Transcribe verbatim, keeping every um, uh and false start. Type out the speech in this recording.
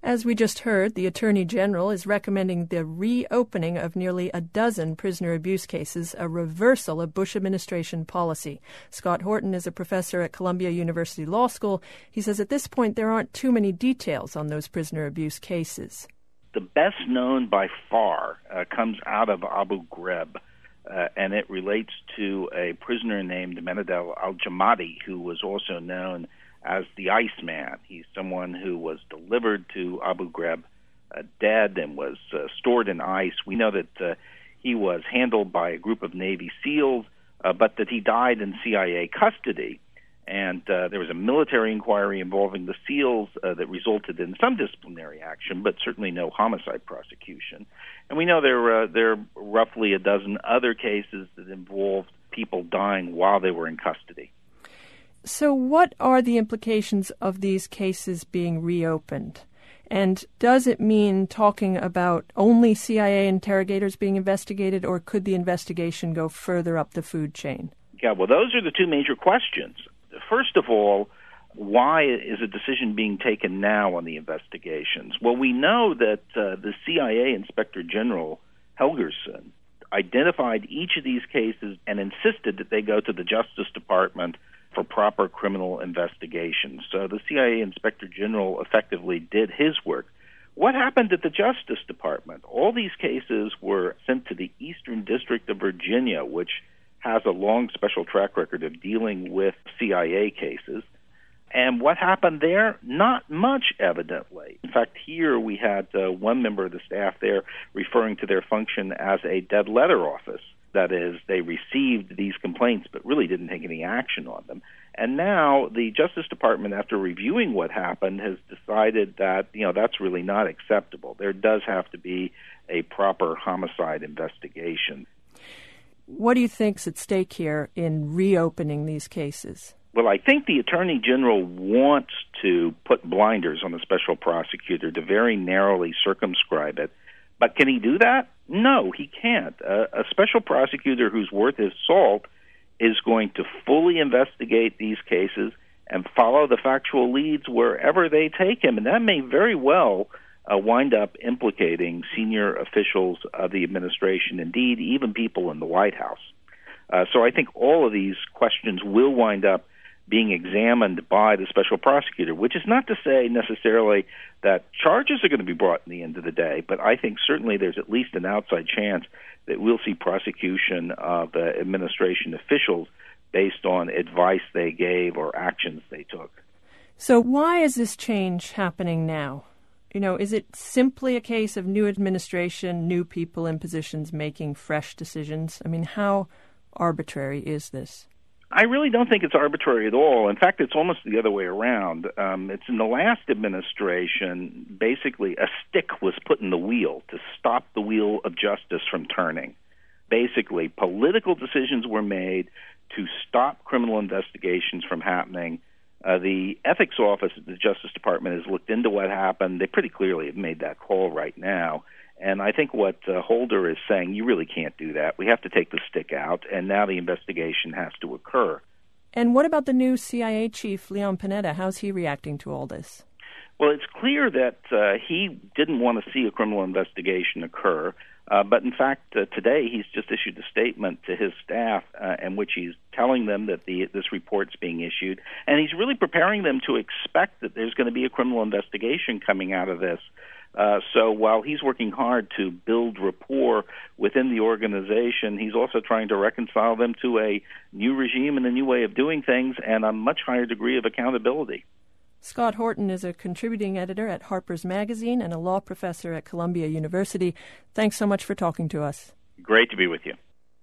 As we just heard, the Attorney General is recommending the reopening of nearly a dozen prisoner abuse cases, a reversal of Bush administration policy. Scott Horton is a professor at Columbia University Law School. He says at this point there aren't too many details on those prisoner abuse cases. The best known by far uh, comes out of Abu Ghraib, uh, and it relates to a prisoner named Menadel al-Jamadi, who was also known as the Iceman. He's someone who was delivered to Abu Ghraib uh, dead and was uh, stored in ice. We know that uh, he was handled by a group of Navy SEALs, uh, but that he died in C I A custody. And uh, there was a military inquiry involving the SEALs uh, that resulted in some disciplinary action, but certainly no homicide prosecution. And we know there, uh, there are roughly a dozen other cases that involved people dying while they were in custody. So what are the implications of these cases being reopened? And does it mean talking about only C I A interrogators being investigated, or could the investigation go further up the food chain? Yeah, well, those are the two major questions. First of all, why is a decision being taken now on the investigations? Well, we know that uh, the C I A Inspector General, Helgerson, identified each of these cases and insisted that they go to the Justice Department for proper criminal investigation. So the C I A Inspector General effectively did his work. What happened at the Justice Department? All these cases were sent to the Eastern District of Virginia, which has a long special track record of dealing with C I A cases. And what happened there? Not much, evidently. In fact, here we had uh, one member of the staff there referring to their function as a dead letter office. That is, they received these complaints but really didn't take any action on them. And now the Justice Department, after reviewing what happened, has decided that, you know, that's really not acceptable. There does have to be a proper homicide investigation. What do you think's at stake here in reopening these cases? Well, I think the Attorney General wants to put blinders on the special prosecutor to very narrowly circumscribe it. But can he do that? No, he can't. Uh, a special prosecutor who's worth his salt is going to fully investigate these cases and follow the factual leads wherever they take him. And that may very well uh, wind up implicating senior officials of the administration, indeed, even people in the White House. Uh, so I think all of these questions will wind up being examined by the special prosecutor, which is not to say necessarily that charges are going to be brought in the end of the day, but I think certainly there's at least an outside chance that we'll see prosecution of uh, administration officials based on advice they gave or actions they took. So why is this change happening now? You know, is it simply a case of new administration, new people in positions making fresh decisions? I mean, how arbitrary is this? I really don't think it's arbitrary at all. In fact, it's almost the other way around. Um, it's in the last administration, basically a stick was put in the wheel to stop the wheel of justice from turning. Basically, political decisions were made to stop criminal investigations from happening. Uh, the ethics office at the Justice Department has looked into what happened. They pretty clearly have made that call right now. And I think what uh, Holder is saying, you really can't do that. We have to take the stick out, and now the investigation has to occur. And what about the new C I A chief, Leon Panetta? How's he reacting to all this? Well, it's clear that uh, he didn't want to see a criminal investigation occur. Uh, but in fact, uh, today he's just issued a statement to his staff uh, in which he's telling them that the, this report's being issued. And he's really preparing them to expect that there's going to be a criminal investigation coming out of this. Uh, so while he's working hard to build rapport within the organization, he's also trying to reconcile them to a new regime and a new way of doing things and a much higher degree of accountability. Scott Horton is a contributing editor at Harper's Magazine and a law professor at Columbia University. Thanks so much for talking to us. Great to be with you.